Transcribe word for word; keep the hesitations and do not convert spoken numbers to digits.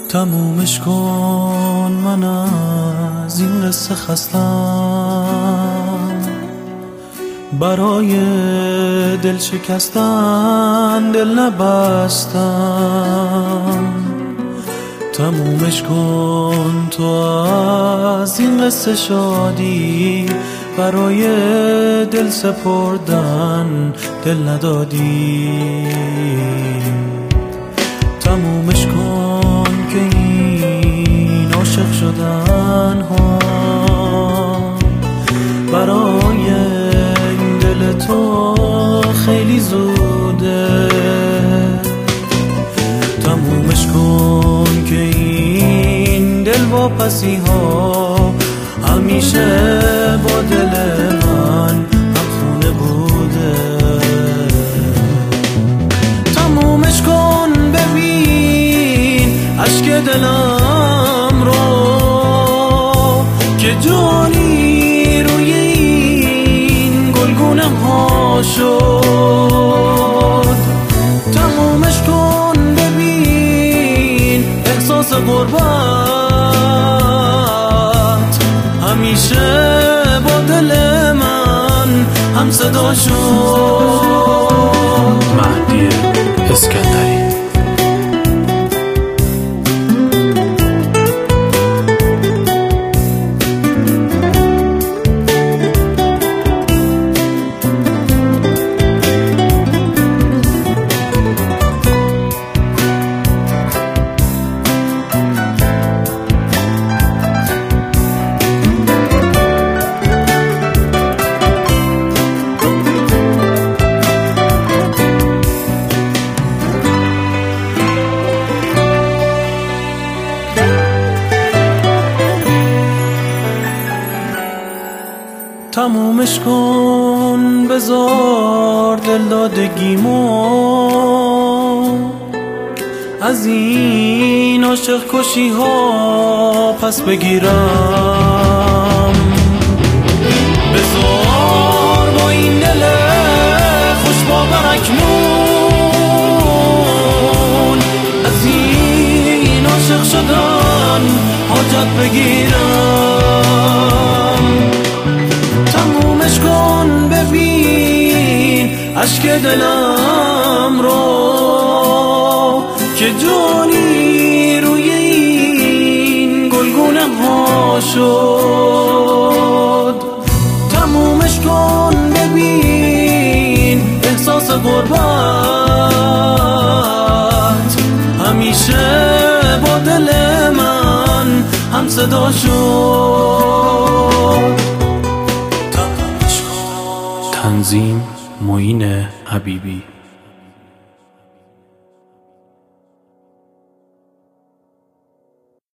تمومش کن، من از این قصه خستم، برای دل شکستن دل نبستم. تمومش کن تو از این قصه شادی، برای دل سپردن دل ندادی. تمومش کن که این عاشق شدن ها برای این دل تو خیلی زوده. تمومش کن که این دل واپسی ها همیشه با دل من همخونه بوده. تمومش کن ببین عشق دلم رو که جانی روی این گلگونه ها شد. تمومش کن ببین احساس غربت همیشه با دل من هم صدا شد. مهدی اسکندری. تمومش کن بذار دل دادگیمو از این عاشق کشی ها پس بگیرم. بذار با این دل خوش باور اکنون از این عاشق شدن حاجت بگیرم. تمومش کن ببین عشق دلم رو که جانی روی این گلگونه ها شد. تمومش کن ببین احساس غربت همیشه با دل من هم صدا شد. تنظیم معین حبیبی.